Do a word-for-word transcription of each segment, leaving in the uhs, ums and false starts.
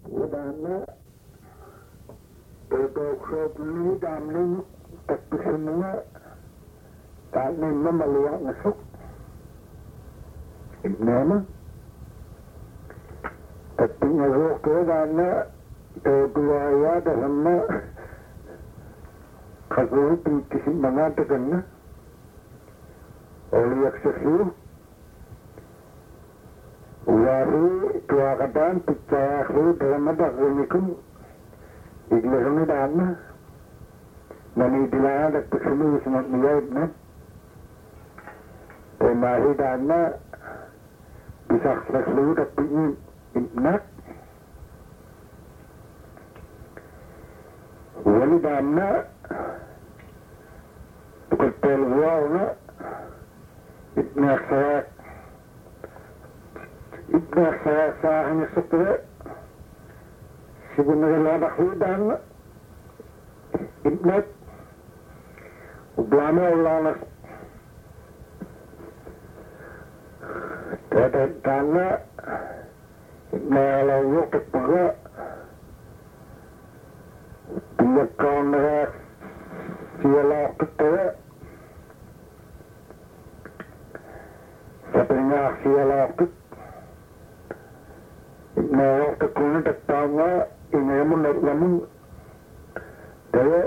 Udana Todoksobli damling tapi semua tak nama melihat masuk nama tapi masuk ke dana Todua ya sama kagum pikir mana terkena oleh aksesu Wari tua kadang percaya aku dalam ada kunikum iglesia dana nani dilana ada kesemu semua niat na pemahi dana bisa selalu tapi nak wali dana bukan pelwal na itna saya itna saya saya hanya setelah sebenarnya ada hudan itna Ublama ulana Tada dana Nala yuk pega Pinyakan rak Siala kita Sabinya siala kita Nala tekuna tektawa Ini yamun namun Daya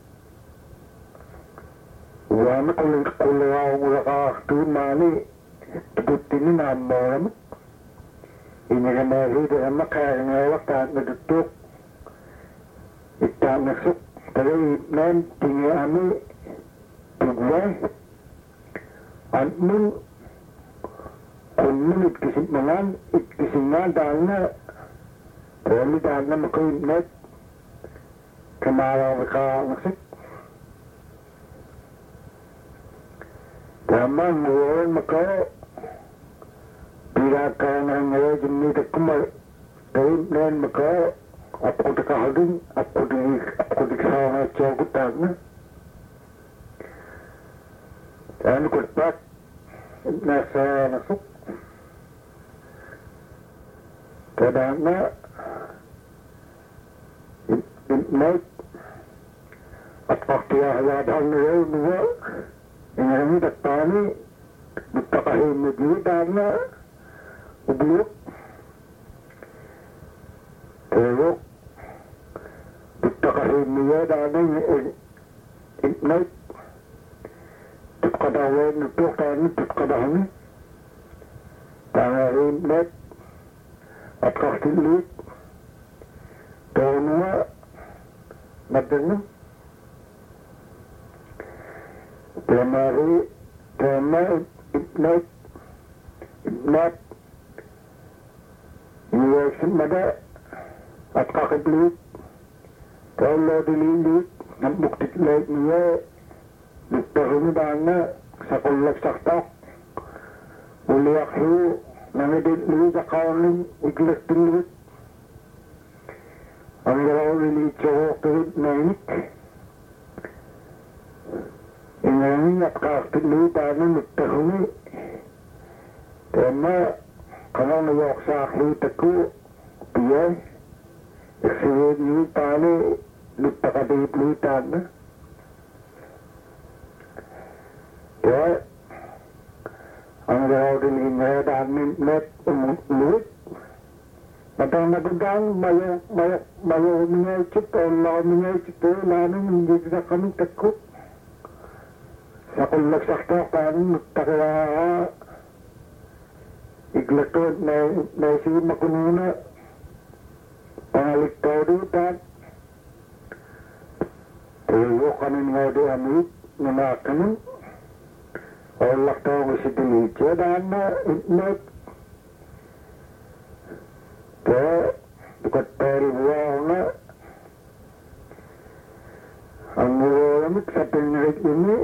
Wana kulit kulaw mula tu mani tubutini namam ini kemarin dia makan ngawak tak ngeduduk ikan masuk tapi nan tinggal kami dua anmun kunun ikisimanan ikisiman dana kami dana makin net kemarau mereka masuk Zaman orang maka birakan hanya jenis kemal dari dan maka aku terkahadun aku di aku di sana cukup tanah dan kuat nasa masuk kadangnya naik waktu yang ada dua Ini tak tani, tak kahim medli dana, ubluk, teruk, tak kahim dia dana naik, tak kadawan untuk tani, tak kadawan, kahim naik, at kahtilit, tahunwa, madana. Temari, tema ibnat, ibnat, iwasin mada, at kakablit, kalau dililit, nambuktit lahat niya, nagpahuni dana, sa kulak saktak, uliak hiyo, nangidilit sa kaunin, iglas dilit, ang galaw lilit sa wakit na inik, Ini at kaktilit dana nagpahuni, tema kalau nayok sa aklit ako, piyay, iksiwid niyo tani, nagpakadiplit dana. Kaya, ang galaw din inaya dami net umulit, matang nagagang mayo, mayo, mayo umingay chip, o lao umingay chip, o namin hindi na kami takot. Sa kulak sakta kan takwa iglakot na na si makununa pangaliktaw dutan tuyo kanin nga di amit nanakanun o laktaw ko si Delicia daan na itnet kaya dukat peri buwaw na ang mulamit sa pinrit ini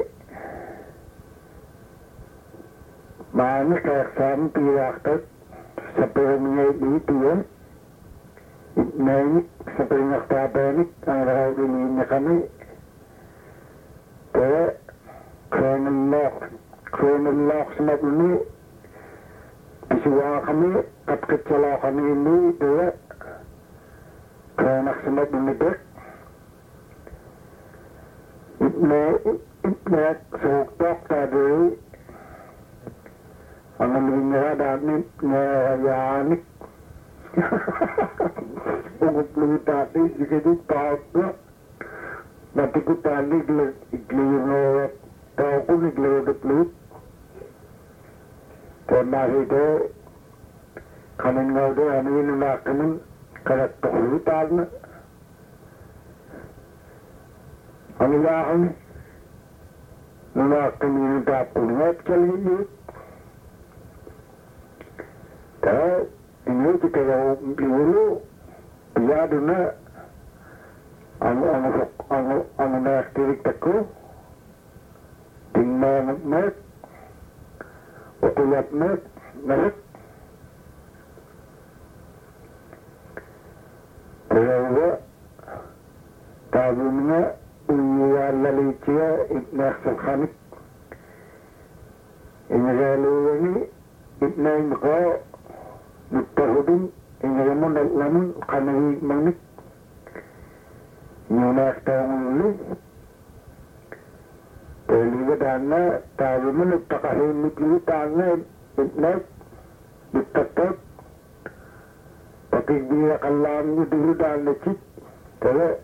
Mana kaksan pirakot sa piramingay dito yan. Itnainik sa pinaktabanik ang rahawinin na kami. Kaya, krenong lock, krenong lock sa matuni. Pisuwa kami, kapkatsala kami ini, kaya, semua benedek ibne ibne suktok tadi angan winga dani nyayanik ugup lu tadi jika itu tahu nanti ku tadi iglino tahu ku iglino deplut karena itu kanan ngau ane ini nak kanan karat tahu tarna ane lahan nak kanan tak punat kali ini dah ini kita yang dulu biar duna anu anu anu anu nak tirik takku tinggal nak okulat nak nak Terlalu tabunnya uya lalicia ibn Khalid ini lalu ini ibn Mqa mutahudin ini lamun lamun kanai manik nyunak tahun terlibat dana tabunnya takahin mikli tanah ibn ditetap pakai dia kalam dulu dan lecit, kalau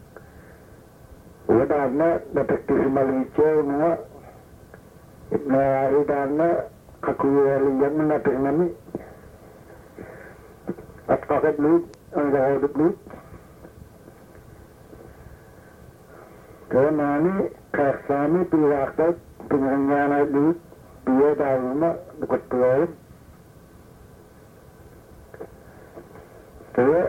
wadana detektif Malaysia semua, ibna wadana aku yang menarik nami, atau dulu, angga dulu, kalau nani kasami pilih penyanyi dulu, dia dah rumah dekat tuan. Saya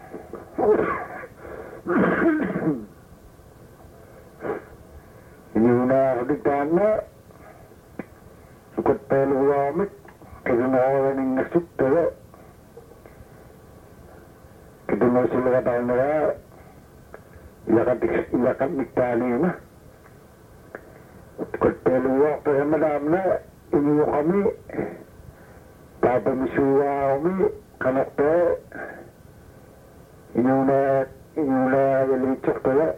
ini nak di tanah suka perlu ramai kerana orang yang nasib saya kita masih lekat tanah ilakan ilakan iktani mah suka perlu waktu yang madamna ini kami pada misuwa kami kanak teh Inyuna, inyuna yang licik tu lah.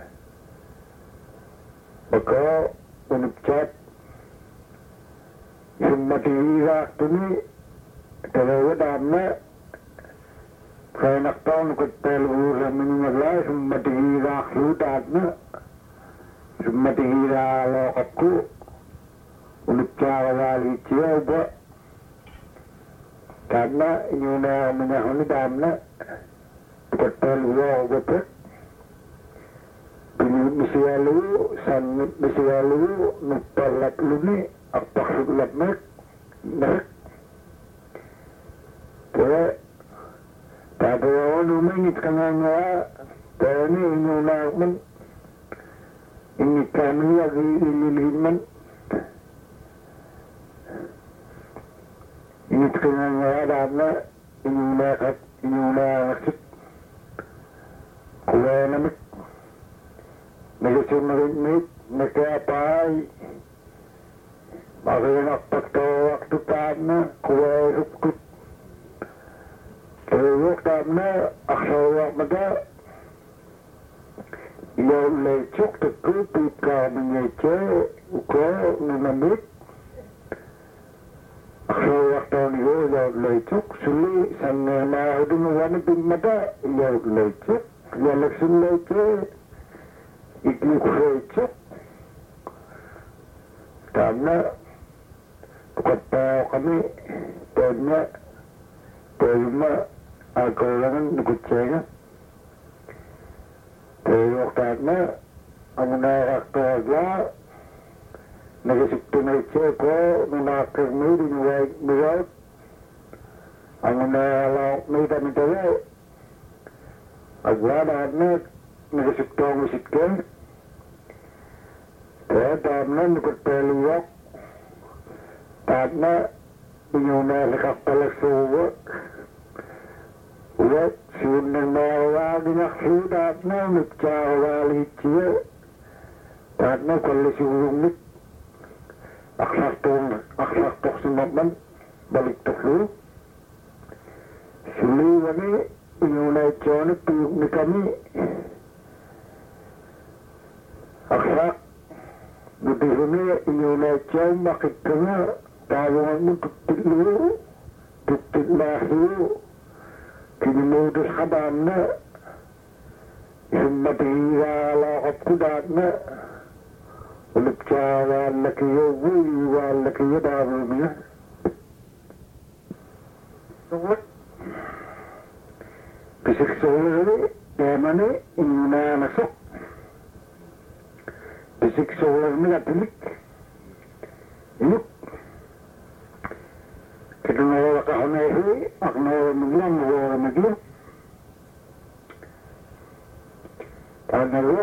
Maka menukcat semua dirirak tu ni terlalu damna saya nak tahu nak terlalu ramai lah semua dirirak tu damna semua dirirak lokatku menukcat lah licik apa karena inyuna menyahuni damna Ketel wow betul. Bini mesti lalu, sangat mesti lalu, nupal lap luni, apa sudah mek, mek. Jadi, pada orang rumah ini tengahnya, ini ini nak ini kami lagi ini liman, ini tengahnya ada ini nak ini nak Kuwe namik, nagisun narimit, nagkapay, makinak pagtawak tutaan na, kuwe rupkut. Kaya tam na, aksawak mada, yaw lechok takupit ka nangyayche, uko nanamit. Aksawak taon iyo, yaw lechok, suli, sang mahudin wanipin mada, yaw lechok. Yang langsung lagi ikut kerja, karena kata kami tanya terima agorangan kerja, terus karena amunah kerja, negeri kerja ko menak kerja di luar luar, amunah laut minta minta Agak ada negeri tong sikit, terdapat negeri peluang, karena inyuna lekat pelak suwak, uat sunan mawar dengan sudah nak cawali cia, karena kalau surung aksak tong aksak tok semapan balik tok lu, sulu ini Indonesia ni piyuk ni kami aksak budi ini Indonesia makiknya tawang mo tutilo tutilo kini modus kadam na himmatiya lakap kudat na ulit siya laki yogi laki yadaw niya so Pisiksoler demane inuna nasok. Pisiksoler niya tilik. Inuk. Kedunora kahonehi, aknora miglang, nora miglang. Tanalo.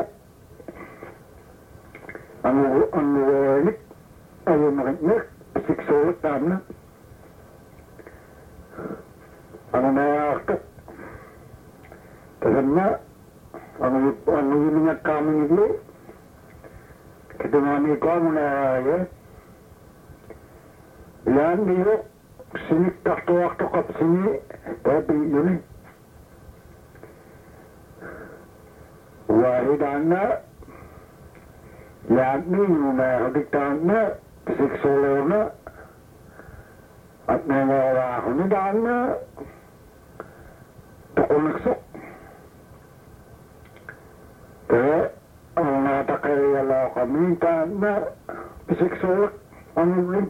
Ano ano inik ayo makiknik pisiksoler tamna. Ano na akto. Karena ang ang mga kami nila kita mani ko muna ya yan niyo sinik takto akto kap sini tapi yun wahidana yan niyo na haditana seksualna at nangawa ko ni dana tukunaksok kaya ang natakay ala kami na pisiksolak ang ulit.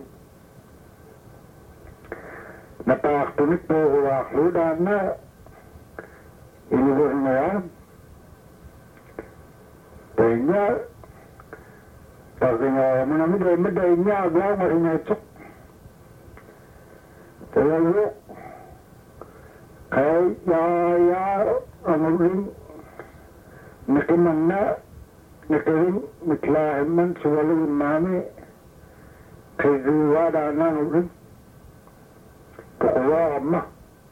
Napaktunit po huwakludan na inibur na yan. Dahil niya, pagkaya mo namin dahil dahil niya agaw marinetsok. Kaya yun, kaya yaya ang ulit. Nakimanna, nakirin, mitlahin man, suwaling mami, kay ziwada na rin, kukuha ama.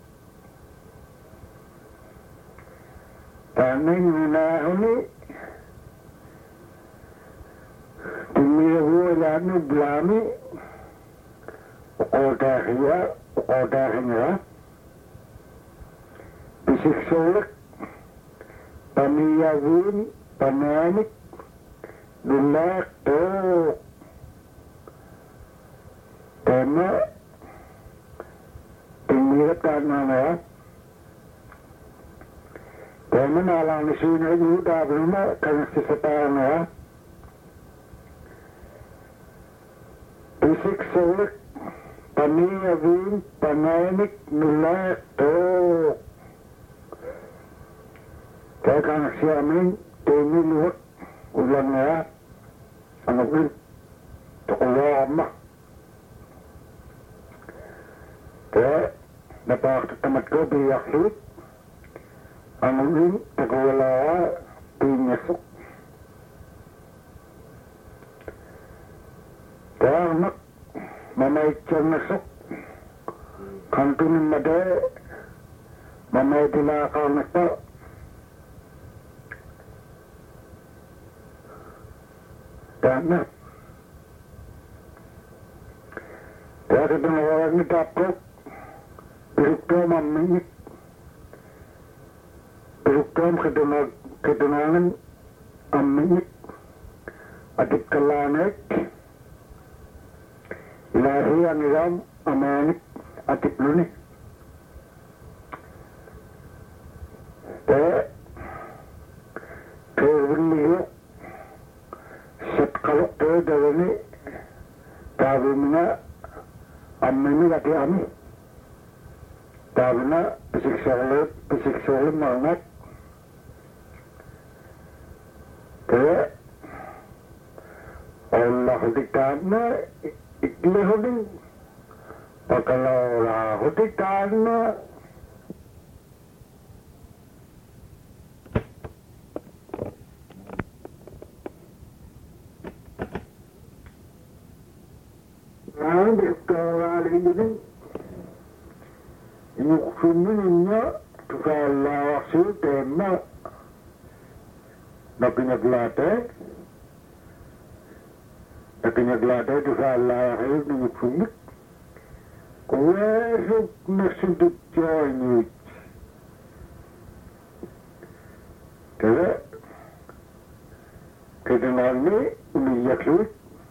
Tanay nuna huni, timiyahu wala ni blami, ukodahiya, ukodahiya, pisiksolak, Pamiyawin, pananik, dulak, to. Tema, tinggirat ka na na. Tema na lang ni Sina Yuda, Bruma, kanasisatahan na. Pisik solik, pamiyawin, pananik, dulak, to. Kaya kang siya amin, tingin luwag, ulang nga, ang ulit, tukuwa ama. Kaya, napakatamat ko, biyak luwag, ang ulit, tukuwala, pinyasok. Kaya anak, mamay siyang nasok, kanto ng mada, mamay dilakaw na pa, Dana. Kaya kadang-kadang ni Tapok, piruktom ang minit. Piruktom kadang-kadang ang minit. Atip kalanik. Ilahi ang ilam, amanit, atip lunik. Kaya, kaya wili kalau tu dari ni, kami mana, kami ni lagi kami, kami na pisiksolet, pisiksolet mangat, kaya Allah hutikan na, ikli huting, pagkala Allah hutikan na, Ang berkawal ini, yuksuminnya tukala waksil tema, nakinya gelate, nakinya gelate tukala waksil yuksumin, kuwesuk nasudut joinit, kedengaran ni umiyak luit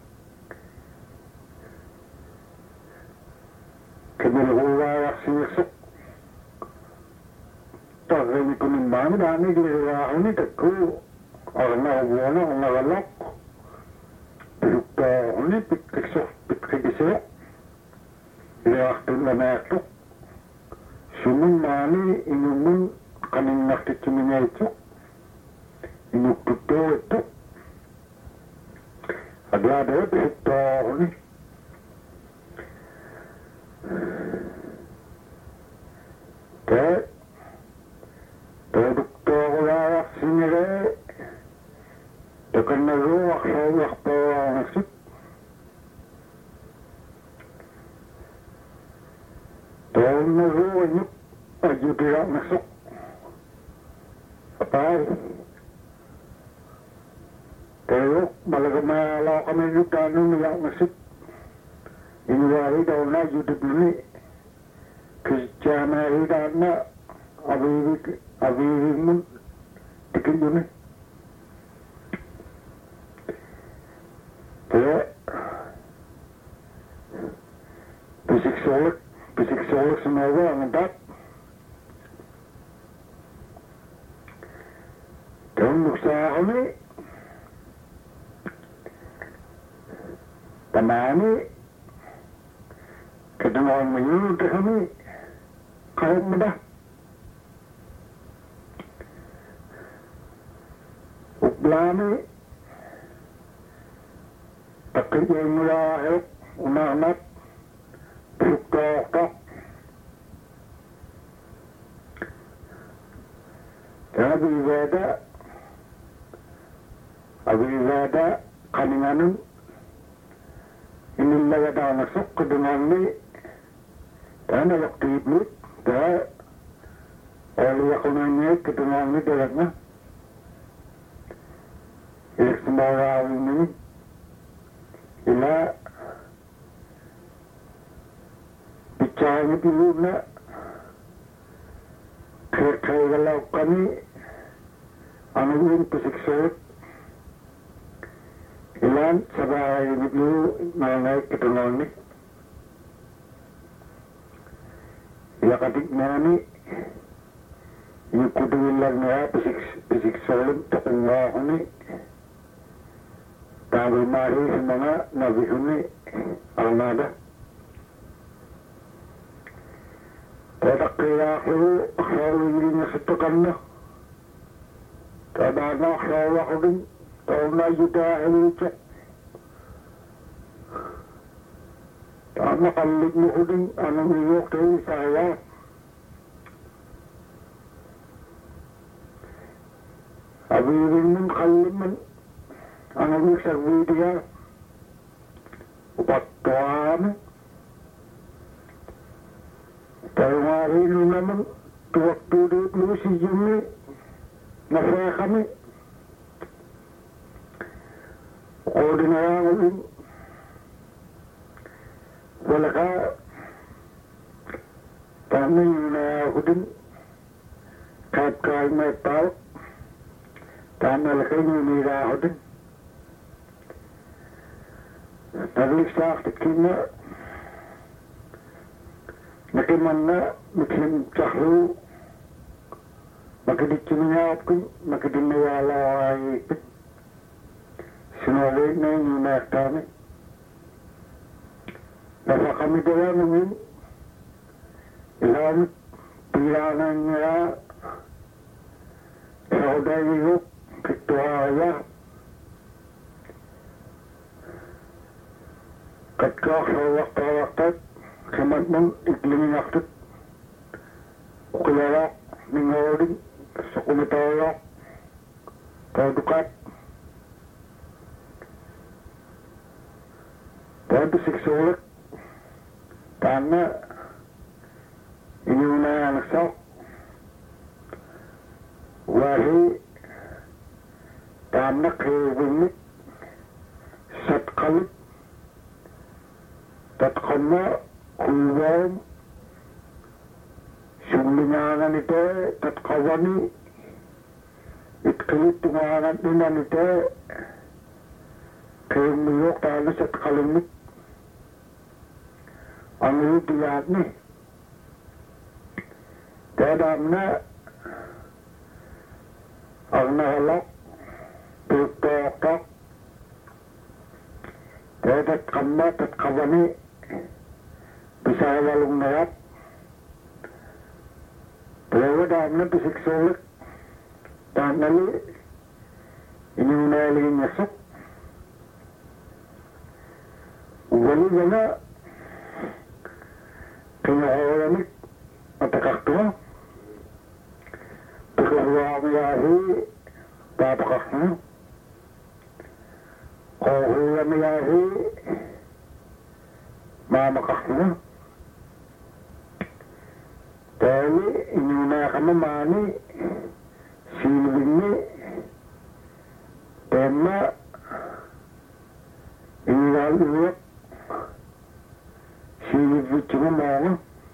kebeluwa sinisok tagay ko ng mga dami giliwa ni tagko ang nawawana ang nagalak pilukta ni pitkisok pitkisok reaktor na natok sumun mani inumun kaning nakikiminya itu inuktuto itu ada-ada pilukta ni ke produkto wala sinire tekan naru akhlak pa nasib tahun naru nyuk aju tidak masuk apa pero malagama kami nyuk tanu tidak nasib ini wari daw na yudib ni Kristiyana hidana abivik abivik mun tikin yun eh kaya bisik solak bisik solak sumawa ang dat kaya nuksa ako ni tamani kedengaran menyuruh kami kaum muda ublami takir yang mulai unanak pilukta jadi wada abi wada kaninganun ini lagi dah masuk kedengaran ni karena waktu itu dah oleh aku nanya kedengaran ni dalamnya ini semua orang ini ila bicara dulu nak kaya kalau kami anuin pesiksa ilan sabay ini dulu nangay kedengaran ni ya katik nani yung kuduin lang nga pisiksolong takunga ko ni tagoy mahi sa mga nabihon ni alnada tadak kaya ako asawa hindi niya sa takan na tada na asawa ko din taon na yuda hilitsa nakalig mo ko din anong iyok tayo saya abirin mong kaliman anong iyok sa video upat tuwan tayo nga rin naman tuwak tudot mo si Jimmy nasa kami o din na lang ulit wala ka kami na ako din kahit kahit may tao tama lang kayo nila ako din naglis na ako kina nakiman na miklim tsaklo makidit sinunyap ko makidin na wala ay sinawag na yung unak kami nasa kami dala namin ilang pilangan niya sa udayok kituaya katkak sa wakta-waktat kamat mong ikliming aktot ukulala ningoring sa kumitayak kadukat Pwede siksulit tama inyong nangasak wahi tama kewimik satkalit tatkama kuwam sumbingangan ito tatkawani itkalit tungangan ninan ito Kemiyok tayo sa kalimit. Ang utiyat ni. Tadam na ang nahalak tutok-tok tadat kamat at kawani bisa walong nayat pero dam na bisik sulit tanali inyunali nyasok wali na kinahawalamit matakaktuwa pagkahuwamiyahi papakakna kahuwamiyahi mamakakna dahil inyunakamamani silbini tema inyunaluwak silbitchumamana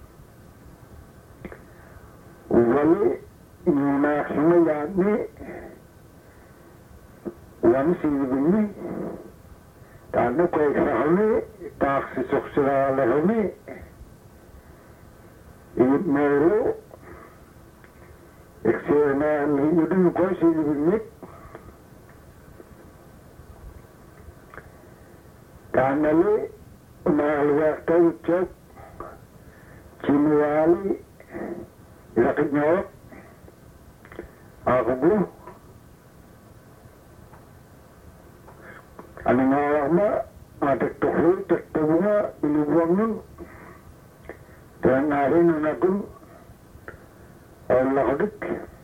wali inyunakimayani wan silbini tano kwaisahani taksi suksiralahani Iit meru eksena yudin kwa silbini tanali umalwakta ucap cinuali ilakit nyawak aku bu aning awak ma atek tuhul tek tebunga ilubuangin dan hari nunakun Allah hadik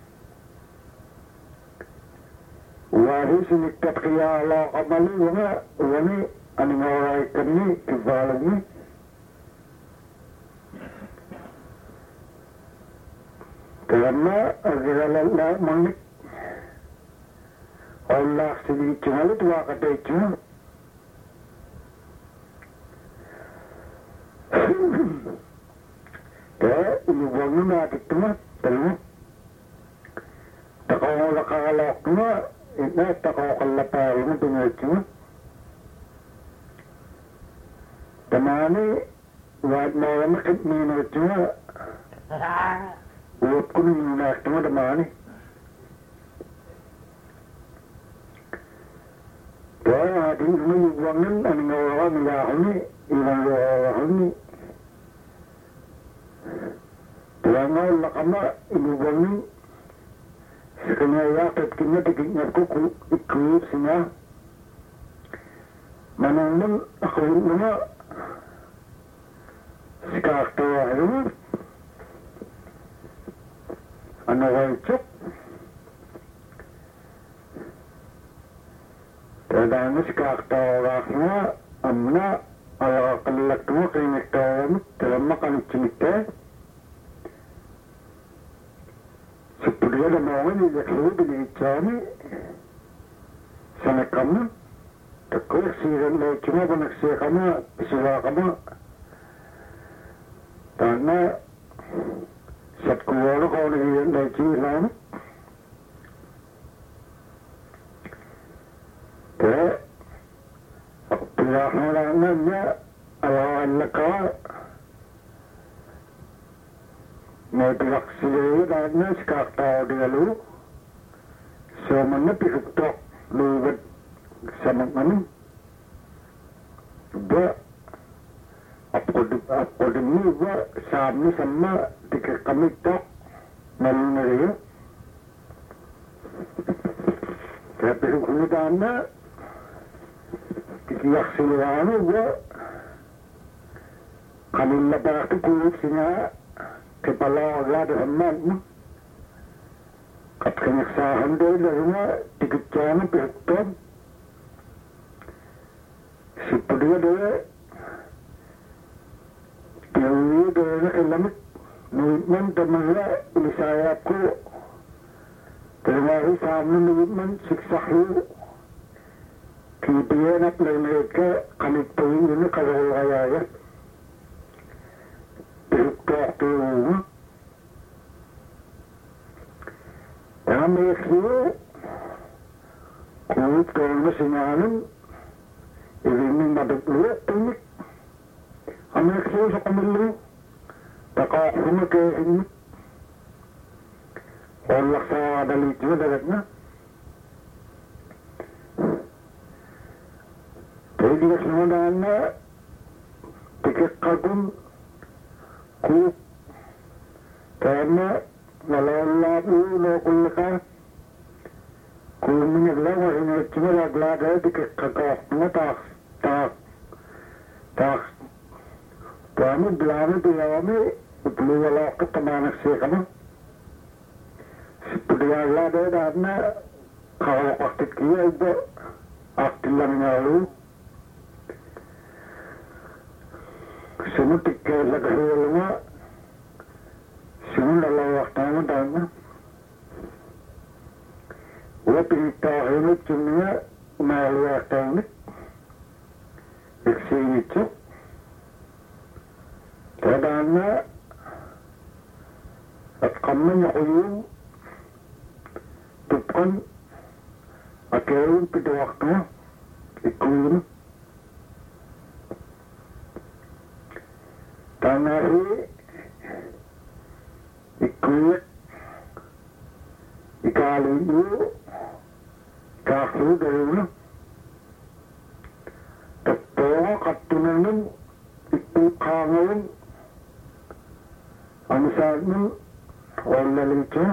wari siniktat kaya Allah kamali wanga wani aning awak kani kibalagi karena agaralala mangit Allah sendiri cuma itu wakata cuma ya ini wangi mati cuma terus tak kau nak kalau cuma ini tak kau kalau tahu ini cuma cuma temani buat malam ini cuma buat kuning nak cuma temani Kaya di sini wangan ang ngawa nila kami, ilang ngawa kami. Kaya nga lakama, inuwangan. Sa kanya yakit kanya, tigignan ko ikuit siya. Mananang ako nga, si kaktawa naman. Ano kayo chok? Kadang si kaktawa nga, amna, ala kalak mo kay nektawa mo, dalam makan cimite. Sepertinya ada mawan yang jaksud di cami, sana kamu, takut siran lo cuma banak siya kamu, siwa kamu, karena saat kuwala kau naging naging Kaya, pinakamalangan niya, alawan na ka, may pinaksiliyo na niya si kaktaw di alo, so man na pikuktok, luwad sa mga ano, ba, apodin mo ba, sabi sama, di ka kamitok, malunariyo, kaya pinukulitan na, Tiyak silawano ba? Kanila ba ito kulit siya kipala agad ang man mo? Kat kanyaksahan doon dahil nga tikit siya ng pirton. Sipadiya doon Tiyawi doon na kilamit. Nuwit man tamala ilisaya ko. Kaya sa amin nuwit man siksakyo. Kibiyan at mereka kami tuwing yun kalau kaya Piruktok tuwing Kami siyo Kulit kalau sinanam maduglu tinik anak saya sa kamilu taka huma ke ini olak sa dalityo dagat na jadi kesemudahan na tikik kagum ku karena nalalabu no kulaka kung minaglawa ina chimalaglada tikik kagak na tak tak tak kami belami bilami uplu wala ketamanak siya kama sepedaglada dana kalau aktif kia iba aktif lang ngalu sumutik kaya lagahul nga sumun lalawak tayo dana wala pinitahinit sumya umalawak tayo iksinit siya kadana at kami na kuyong tupkan at kayong pitawak na ikuyong tanari ikuyat ikaliyo kaklu dayo tatawa katunanan ipukangawin ang saan wala lito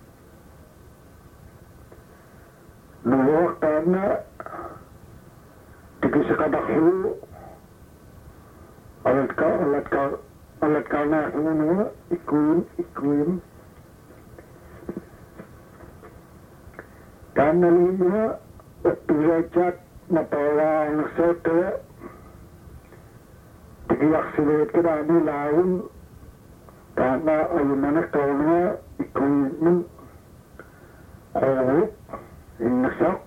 luwak tayo na tiki sa kadaklo alat ka alat ka alat ka na ano ikuin ikuin kanalinya pirajat matawa ang soto tiki aksilit ka na nilawin karena ayun na nagtawag ikuin ng kawit inasak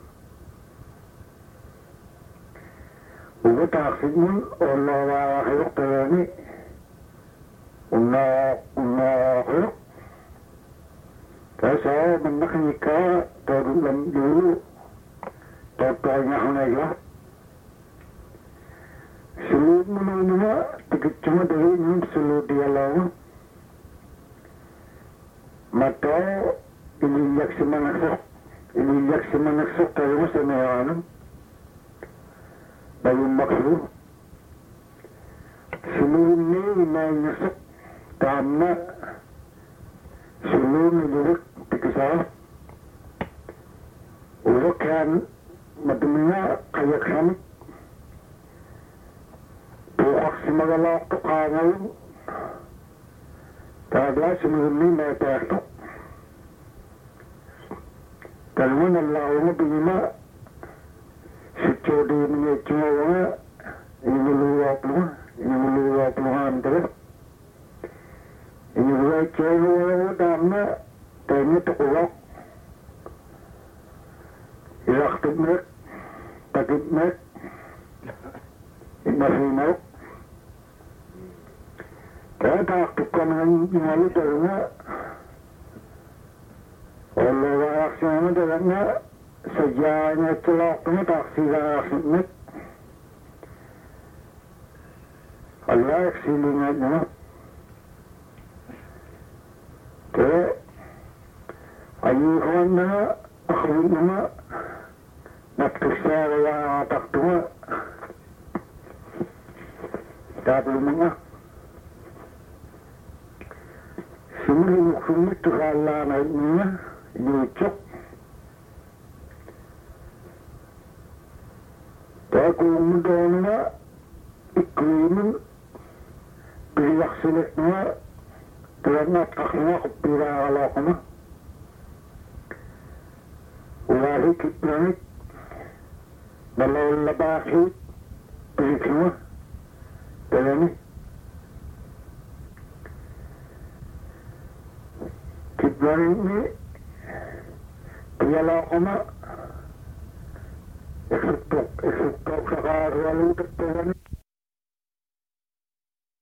ugo taksid mo o nawakayok tayo ni una una kayok kaya sa manakika todo lang dulu todo niya ako na iya sulod mo na nga tigit siya dahil yung sulod dialaw mata iniyak si manaksak iniyak si manaksak tayo mo sa nayanan bayong makso sulod niya inaynasak tama sulod niluwak tikisa uwak yan madumi nga kayak samit bukas si magalak to kangayon Kadang sebelum may pekto. Kalau nalaw mo bima si Chodi ni Chua ini luwak mo, ini luwak mo andre. Ini luwak Chua dama tanya tukulak. Irak tubnek, takitnek, inasinaw. Kaya taktukan ng inalito nga wala reaksyon mo dapat nga sadya niya tulak mo taksi reaksyon mo wala eksilingan mo kaya ayuhan na ako na natkasya wala takto nga tabi mo nga Sumulong sumito sa alanay niya, inuchok. Kaya kung doon na, ikrimin, piliyak silik na, kaya nga kakina kung pirakala ko na. Wala kitlanit, nalalabakit, pilik na, kaya ni. Kitlarin ni, piyala ko na, eksuktok, eksuktok sa karualutot ko na